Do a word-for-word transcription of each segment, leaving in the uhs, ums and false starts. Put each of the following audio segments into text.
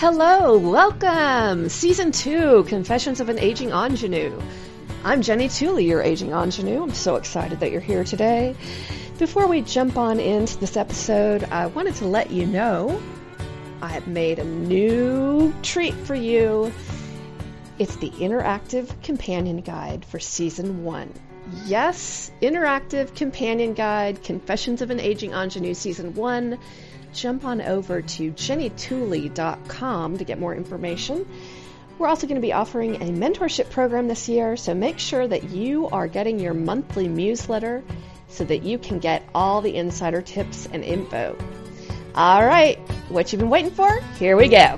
Hello, welcome! Season two, Confessions of an Aging Ingenue. I'm Jenny Tooley, your aging ingenue. I'm so excited that you're here today. Before we jump on into this episode, I wanted to let you know I have made a new treat for you. It's the interactive companion guide for season one. Yes, interactive companion guide, Confessions of an Aging Ingenue season one. Jump on over to jenny tooley dot com to get more information. We're also going to be offering a mentorship program this year, so make sure that you are getting your monthly newsletter so that you can get all the insider tips and info. All right, what you've been waiting for? Here we go.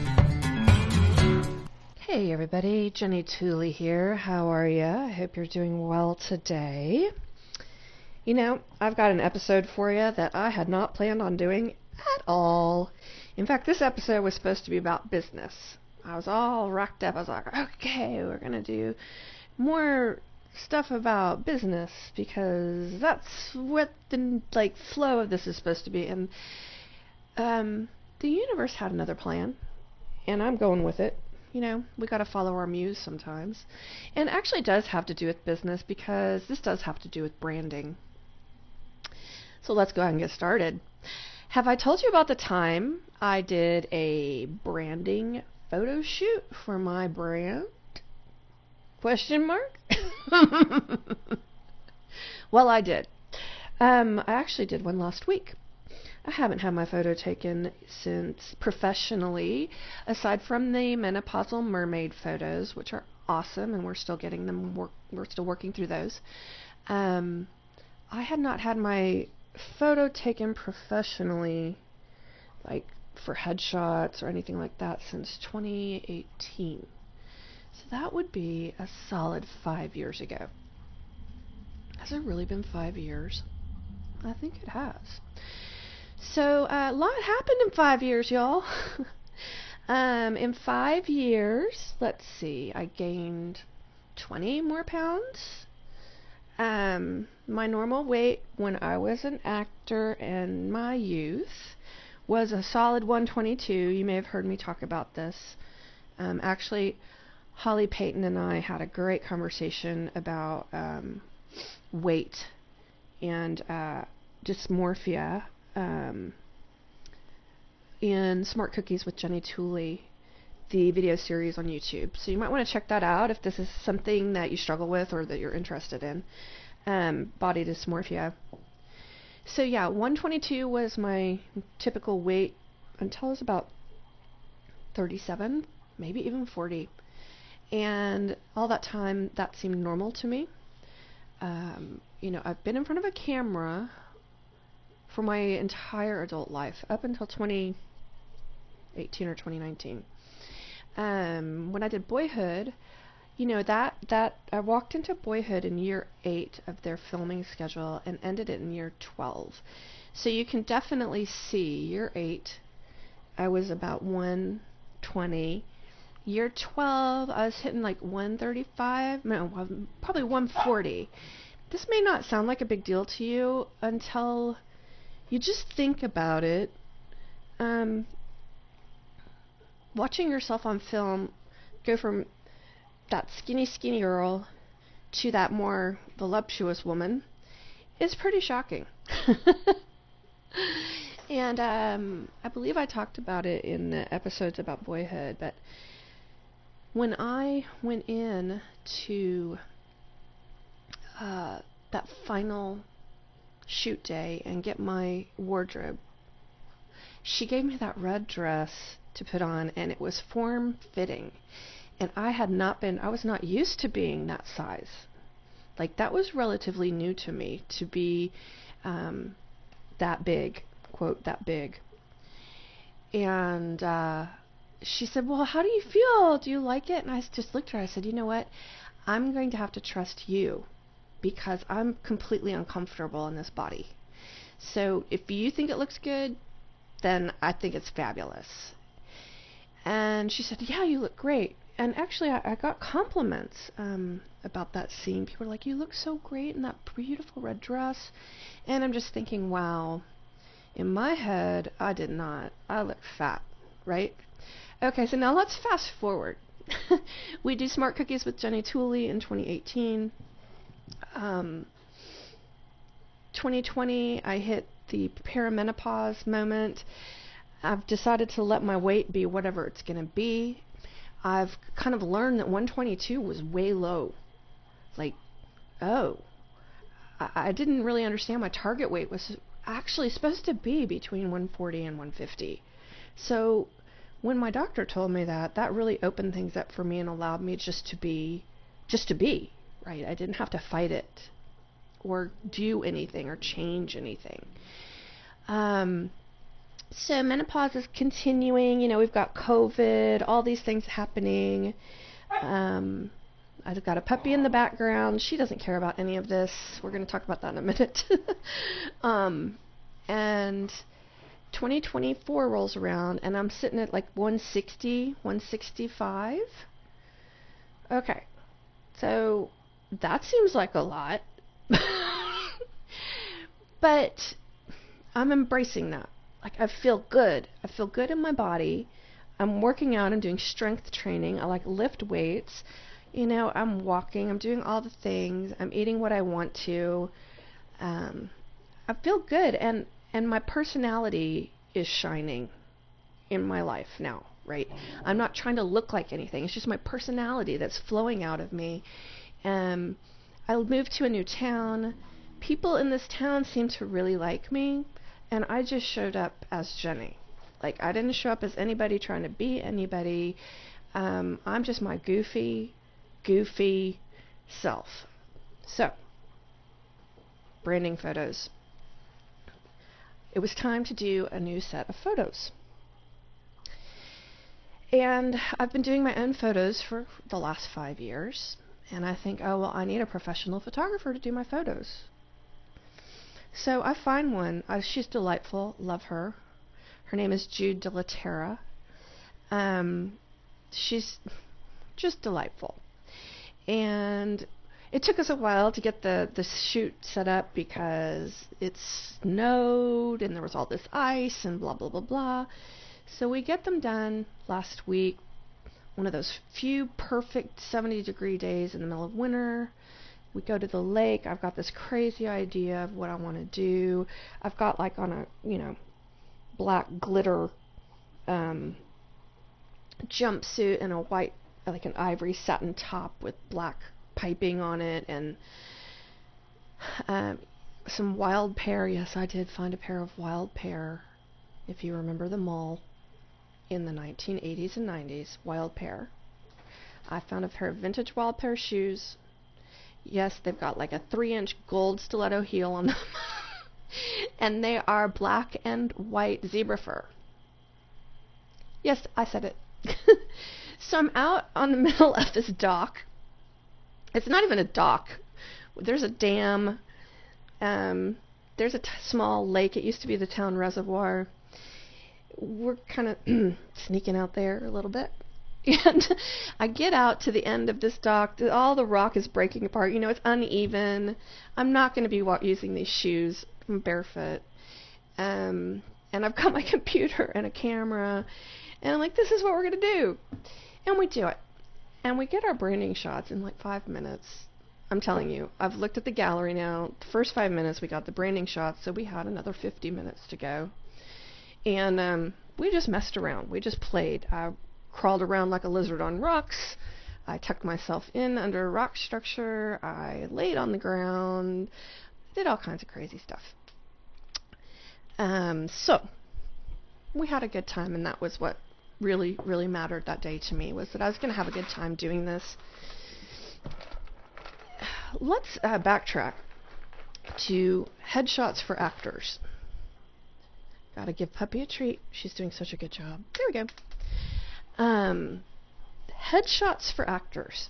Hey everybody, Jenny Tooley here. How are you? I hope you're doing well today. You know, I've got an episode for you that I had not planned on doing at all. In fact, this episode was supposed to be about business. I was all rocked up. I was like, okay, we're going to do more stuff about business because that's what the like flow of this is supposed to be. And um, the universe had another plan, and I'm going with it. You know, we got to follow our muse sometimes. And it actually does have to do with business because this does have to do with branding. So let's go ahead and get started. Have I told you about the time I did a branding photo shoot for my brand? Question mark? Well, I did. Um, I actually did one last week. I haven't had my photo taken since professionally, aside from the menopausal mermaid photos, which are awesome, and we're still getting them. Work, we're still working through those. Um, I had not had my photo taken professionally, like for headshots or anything like that, since twenty eighteen. So that would be a solid five years ago. Has it really been five years? I think it has. So uh, a lot happened in five years, y'all. um, in five years, let's see, I gained twenty more pounds. Um, my normal weight when I was an actor in my youth was a solid one twenty-two. You may have heard me talk about this. Um, actually, Holly Payton and I had a great conversation about um, weight and uh, dysmorphia um, in Smart Cookies with Jenny Tooley, the video series on YouTube. So you might want to check that out if this is something that you struggle with or that you're interested in. Um, body dysmorphia. So yeah, one twenty-two was my typical weight until I was about thirty-seven, maybe even forty. And all that time, that seemed normal to me. Um, you know, I've been in front of a camera for my entire adult life, up until twenty eighteen or twenty nineteen. Um, when I did Boyhood, you know, that, that I walked into Boyhood in year eight of their filming schedule and ended it in year twelve. So you can definitely see year eight, I was about one twenty. Year twelve, I was hitting like one thirty-five, no, probably one forty. This may not sound like a big deal to you until you just think about it. Um, watching yourself on film go from that skinny, skinny girl to that more voluptuous woman is pretty shocking. And um, I believe I talked about it in the episodes about Boyhood, but when I went in to uh, that final shoot day and get my wardrobe, she gave me that red dress to put on, and it was form-fitting. And I had not been, I was not used to being that size. Like, that was relatively new to me, to be um, that big, quote, that big. And uh, she said, well, how do you feel? Do you like it? And I just looked at her, I said, you know what? I'm going to have to trust you because I'm completely uncomfortable in this body. So if you think it looks good, then I think it's fabulous. And she said, yeah, you look great. And actually, I, I got compliments um, about that scene. People were like, you look so great in that beautiful red dress. And I'm just thinking, wow, in my head, I did not. I looked fat, right? Okay, so now let's fast forward. We do Smart Cookies with Jenny Tooley in twenty eighteen. Um, twenty twenty, I hit the perimenopause moment. I've decided to let my weight be whatever it's going to be. I've kind of learned that one twenty-two was way low. Like, oh, I, I didn't really understand my target weight was actually supposed to be between one forty and one fifty. So when my doctor told me that, that really opened things up for me and allowed me just to be, just to be, right? I didn't have to fight it or do anything or change anything. Um, so menopause is continuing. You know, we've got COVID, all these things happening. Um, I've got a puppy in the background. She doesn't care about any of this. We're going to talk about that in a minute. um, and twenty twenty-four rolls around, and I'm sitting at like one sixty, one sixty-five. Okay, so that seems like a lot. But I'm embracing that. Like, I feel good. I feel good in my body. I'm working out. I'm doing strength training. I like lift weights. You know, I'm walking. I'm doing all the things. I'm eating what I want to. Um, I feel good, and and my personality is shining in my life now, right? I'm not trying to look like anything. It's just my personality that's flowing out of me. Um, I moved to a new town. People in this town seem to really like me, and I just showed up as Jenny. Like, I didn't show up as anybody trying to be anybody. Um, I'm just my goofy, goofy self. So, branding photos. It was time to do a new set of photos. And I've been doing my own photos for the last five years. And I think, oh, well, I need a professional photographer to do my photos. So I find one. Uh, she's delightful. Love her. Her name is Jude De La Terra. Um, she's just delightful. And it took us a while to get the, the shoot set up because it snowed and there was all this ice and blah, blah, blah, blah. So we get them done last week. One of those few perfect seventy degree days in the middle of winter. We go to the lake. I've got this crazy idea of what I want to do. I've got like on a, you know, black glitter um, jumpsuit and a white, like an ivory satin top with black piping on it, and um, some wild pear. Yes, I did find a pair of wild pear, if you remember the mall in the nineteen eighties and nineties, wild pear. I found a pair of vintage wild pear shoes. Yes, they've got like a three inch gold stiletto heel on them. And they are black and white zebra fur. Yes, I said it. So I'm out on the middle of this dock. It's not even a dock. There's a dam. Um, there's a t- small lake. It used to be the town reservoir. We're kind of sneaking out there a little bit. And I get out to the end of this dock. All the rock is breaking apart. You know, it's uneven. I'm not going to be wa- using these shoes. I'm barefoot. Um, and I've got my computer and a camera. And I'm like, this is what we're going to do. And we do it. And we get our branding shots in like five minutes. I'm telling you, I've looked at the gallery now. The first five minutes we got the branding shots, so we had another fifty minutes to go. And um, we just messed around. We just played. I crawled around like a lizard on rocks. I tucked myself in under a rock structure. I laid on the ground. Did all kinds of crazy stuff. Um, so, we had a good time, and that was what really, really mattered that day to me, was that I was going to have a good time doing this. Let's uh, backtrack to headshots for actors. Gotta give Puppy a treat. She's doing such a good job. There we go. Um, headshots for actors.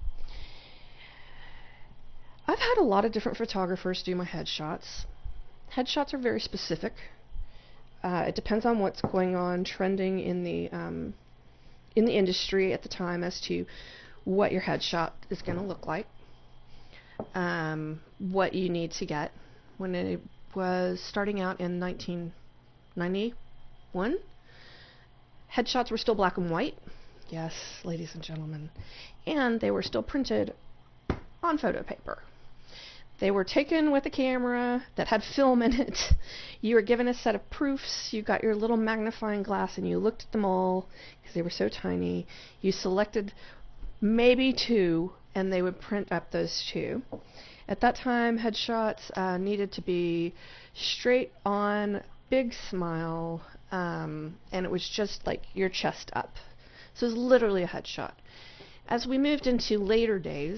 I've had a lot of different photographers do my headshots. Headshots are very specific. Uh, it depends on what's going on, trending in the um, in the industry at the time as to what your headshot is going to look like. Um, what you need to get. When it was starting out in nineteen ninety-one, Headshots were still black and white. Yes, ladies and gentlemen. And they were still printed on photo paper. They were taken with a camera that had film in it. You were given a set of proofs. You got your little magnifying glass and you looked at them all because they were so tiny. You selected maybe two and they would print up those two. At that time, headshots uh, needed to be straight on, big smile, um, and it was just like your chest up. So it was literally a headshot. As we moved into later days,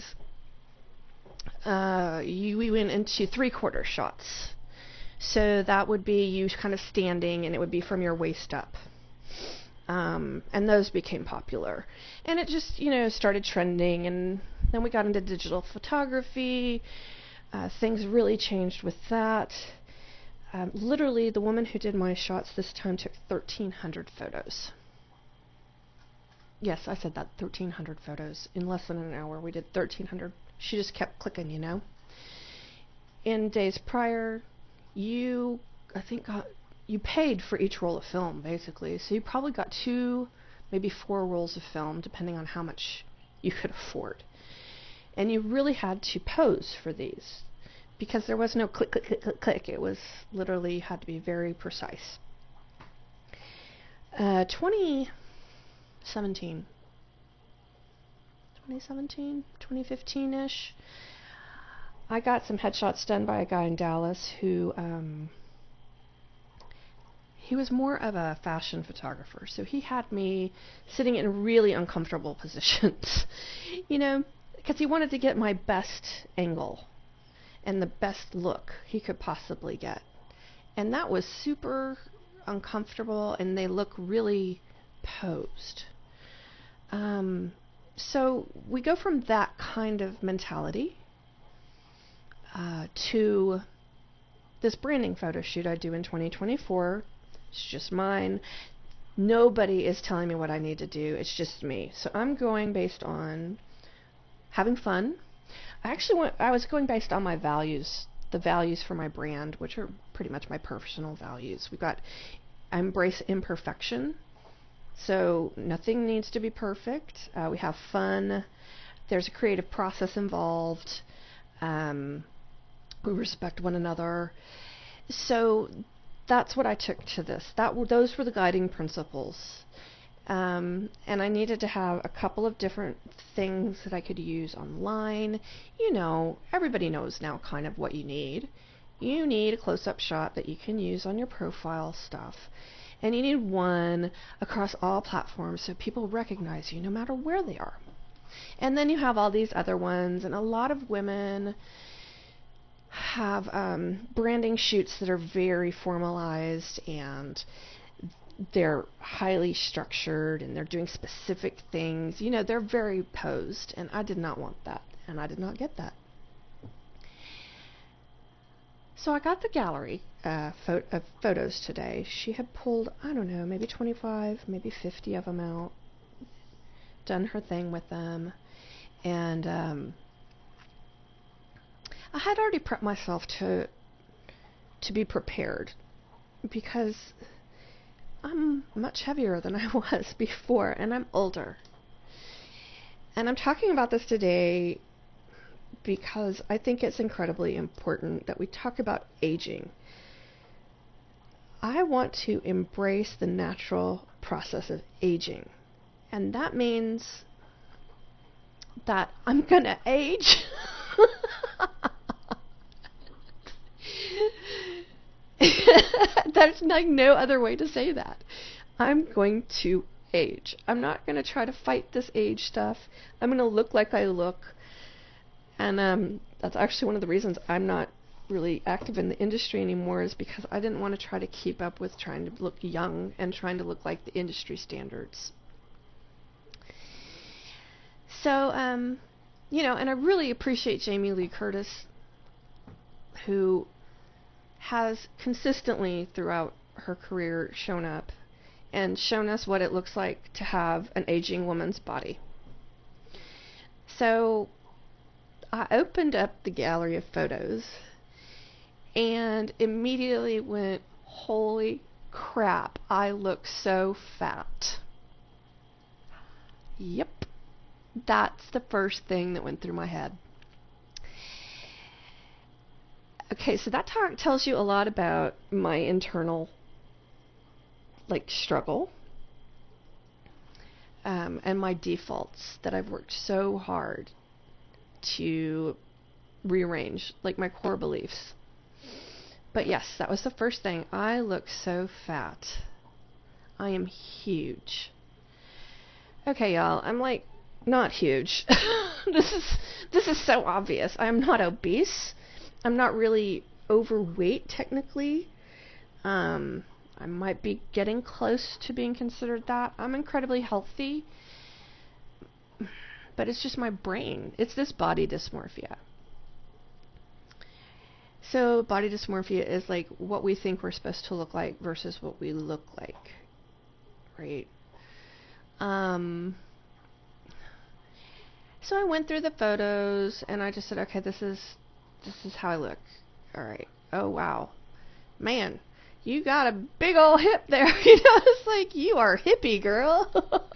uh, you, we went into three-quarter shots. So that would be you kind of standing, and it would be from your waist up. Um, and those became popular. And it just, you know, started trending, and then we got into digital photography. Uh, things really changed with that. Um, literally, the woman who did my shots this time took thirteen hundred photos. Yes, I said that, thirteen hundred photos. In less than an hour, we did thirteen hundred. She just kept clicking, you know. In days prior, you, I think, got, you paid for each roll of film, basically. So you probably got two, maybe four rolls of film, depending on how much you could afford. And you really had to pose for these, because there was no click, click, click, click, click. It was literally had to be very precise. Uh, twenty seventeen. twenty seventeen, twenty fifteen-ish. I got some headshots done by a guy in Dallas who, um, he was more of a fashion photographer. So he had me sitting in really uncomfortable positions, you know, because he wanted to get my best angle and the best look he could possibly get. And that was super uncomfortable, and they look really posed. Um, so we go from that kind of mentality uh, to this branding photo shoot I do in twenty twenty-four. It's just mine. Nobody is telling me what I need to do. It's just me. So I'm going based on having fun. I actually went, I was going based on my values, the values for my brand, which are pretty much my personal values. We've got I embrace imperfection. So nothing needs to be perfect. Uh, we have fun. There's a creative process involved. Um, we respect one another. So that's what I took to this. That w- those were the guiding principles. Um, and I needed to have a couple of different things that I could use online. You know, everybody knows now kind of what you need. You need a close-up shot that you can use on your profile stuff. And you need one across all platforms so people recognize you no matter where they are. And then you have all these other ones, and a lot of women have um, branding shoots that are very formalized, and they're highly structured, and they're doing specific things. You know, they're very posed, and I did not want that, and I did not get that. So I got the gallery uh, pho- of photos today. She had pulled, I don't know, maybe twenty-five, maybe fifty of them out, done her thing with them, and um, I had already prepped myself to to be prepared, because I'm much heavier than I was before, and I'm older. And I'm talking about this today because I think it's incredibly important that we talk about aging. I want to embrace the natural process of aging. And that means that I'm gonna age. There's like no other way to say that. I'm going to age. I'm not going to try to fight this age stuff. I'm going to look like I look. And um, that's actually one of the reasons I'm not really active in the industry anymore, is because I didn't want to try to keep up with trying to look young and trying to look like the industry standards. So, um, you know, and I really appreciate Jamie Lee Curtis, who has consistently throughout her career shown up and shown us what it looks like to have an aging woman's body. So I opened up the gallery of photos and immediately went, holy crap, I look so fat. Yep. That's the first thing that went through my head. Okay, so that talk tells you a lot about my internal, like, struggle um, and my defaults that I've worked so hard to rearrange, like my core beliefs. But yes, that was the first thing. I look so fat. I am huge. Okay, y'all, I'm like not huge. this is this is so obvious. I'm not obese. I'm not really overweight technically. Um, I might be getting close to being considered that. I'm incredibly healthy. But it's just my brain. It's this body dysmorphia. So body dysmorphia is like what we think we're supposed to look like versus what we look like. Right? Um, so I went through the photos and I just said, okay, this is this is how I look. All right. Oh, wow. Man, you got a big old hip there. You know, it's like, you are hippie, girl.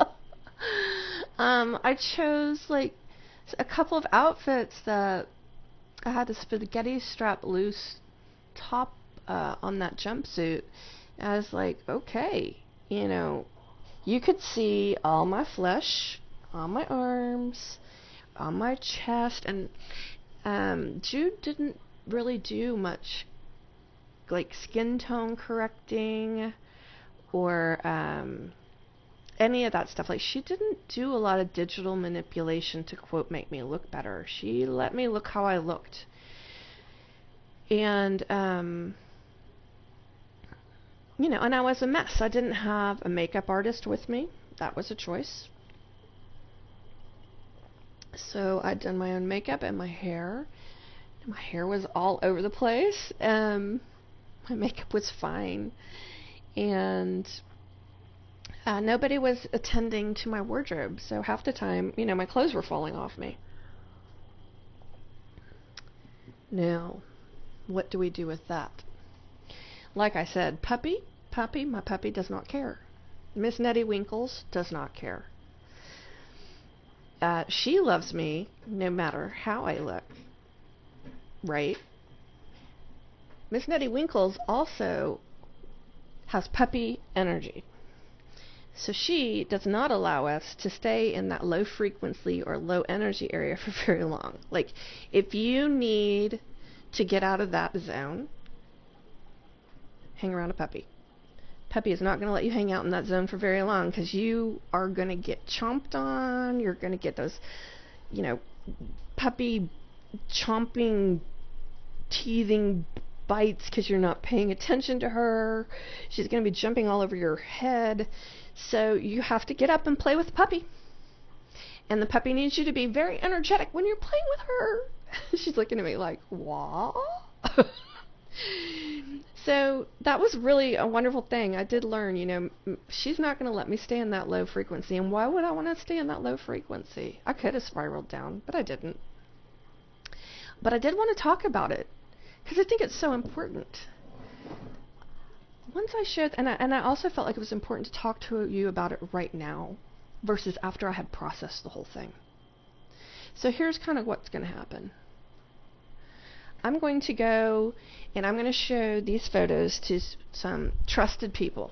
um, I chose, like, a couple of outfits that I had a spaghetti strap loose top uh, on that jumpsuit. And I was like, okay, you know, you could see all my flesh on my arms, on my chest, and um, Jude didn't really do much like skin tone correcting or um, any of that stuff. Like, she didn't do a lot of digital manipulation to, quote, make me look better. She let me look how I looked. And, um, you know, and I was a mess. I didn't have a makeup artist with me. That was a choice. So I'd done my own makeup and my hair. My hair was all over the place. Um, my makeup was fine. And uh, nobody was attending to my wardrobe. So half the time, you know, my clothes were falling off me. Now, what do we do with that? Like I said, puppy, puppy, my puppy does not care. Miss Nettie Winkles does not care. Uh, she loves me no matter how I look. Right? Miss Nettie Winkles also has puppy energy. So she does not allow us to stay in that low frequency or low energy area for very long. Like, if you need to get out of that zone, hang around a puppy. Puppy is not going to let you hang out in that zone for very long because you are going to get chomped on. You're going to get those, you know, puppy chomping, teething bites because you're not paying attention to her. She's going to be jumping all over your head. So you have to get up and play with the puppy. And the puppy needs you to be very energetic when you're playing with her. She's looking at me like, what? So that was really a wonderful thing. I did learn, you know, she's not going to let me stay in that low frequency. And why would I want to stay in that low frequency? I could have spiraled down, but I didn't. But I did want to talk about it because I think it's so important. Once I shared, and I, and I also felt like it was important to talk to you about it right now versus after I had processed the whole thing. So here's kind of what's going to happen. I'm going to go and I'm going to show these photos to s- some trusted people.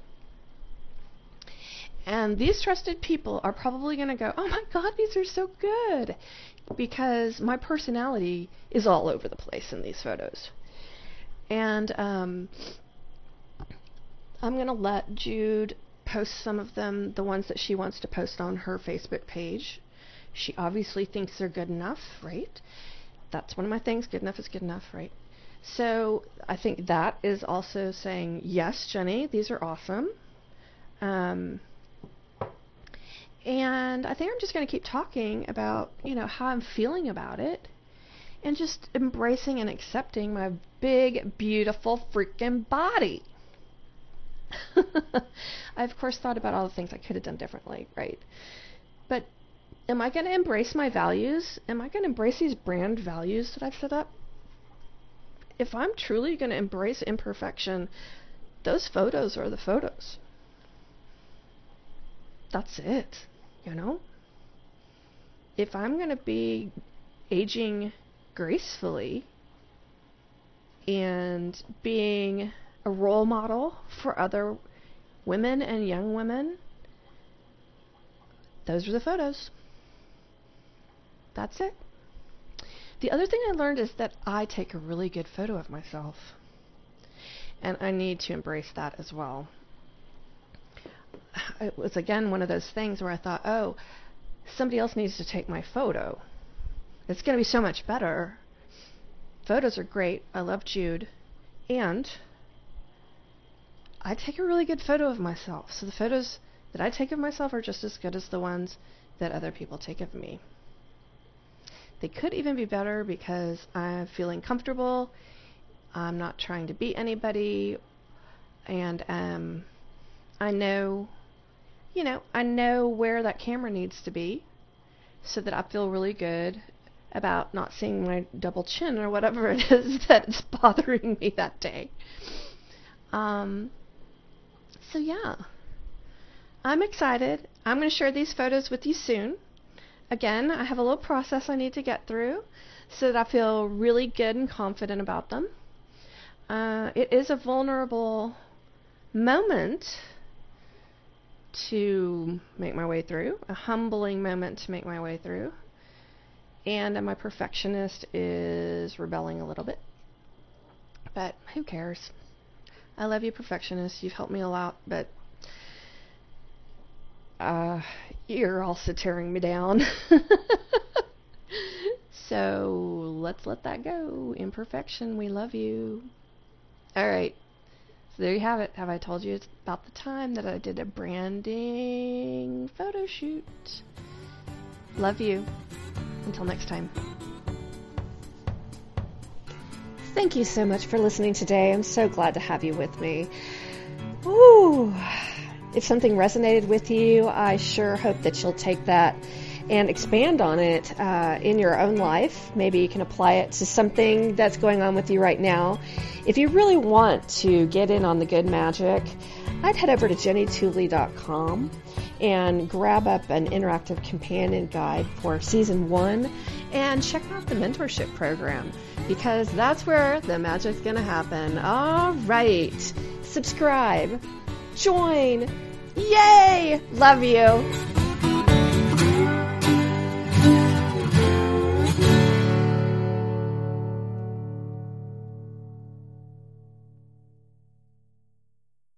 And these trusted people are probably going to go, oh my God, these are so good. Because my personality is all over the place in these photos. And um, I'm going to let Jude post some of them, the ones that she wants to post on her Facebook page. She obviously thinks they're good enough, right? That's one of my things. Good enough is good enough, right? So I think that is also saying, yes, Jenny, these are awesome. Um, and I think I'm just going to keep talking about, you know, how I'm feeling about it and just embracing and accepting my big, beautiful freaking body. I, of course, thought about all the things I could have done differently, right? But am I going to embrace my values? Am I going to embrace these brand values that I've set up? If I'm truly going to embrace imperfection, those photos are the photos. That's it, you know? if I'm going to be aging gracefully and being a role model for other women and young women, those are the photos. That's it. The other thing I learned is that I take a really good photo of myself, and I need to embrace that as well. It was, again, one of those things where I thought, oh, somebody else needs to take my photo. It's going to be so much better. Photos are great. I love Jude. And I take a really good photo of myself. So the photos that I take of myself are just as good as the ones that other people take of me. They could even be better because I'm feeling comfortable. I'm not trying to beat anybody. And um, I know, you know, I know where that camera needs to be so that I feel really good about not seeing my double chin or whatever it is that is bothering me that day. Um, so yeah, I'm excited. I'm going to share these photos with you soon. Again, I have a little process I need to get through so that I feel really good and confident about them. Uh, it is a vulnerable moment to make my way through, a humbling moment to make my way through. And my perfectionist is rebelling a little bit. But who cares? I love you, perfectionist. You've helped me a lot, but uh, you're also tearing me down. So let's let that go. Imperfection, we love you. All right. So there you have it. Have I told you it's about the time that I did a branding photo shoot? Love you. Until next time. Thank you so much for listening today. I'm so glad to have you with me. Ooh. If something resonated with you, I sure hope that you'll take that and expand on it uh, in your own life. Maybe you can apply it to something that's going on with you right now. If you really want to get in on the good magic, I'd head over to jenny tooley dot com and grab up an interactive companion guide for season one and check out the mentorship program, because that's where the magic's going to happen. All right. Subscribe. Join. Yay! Love you.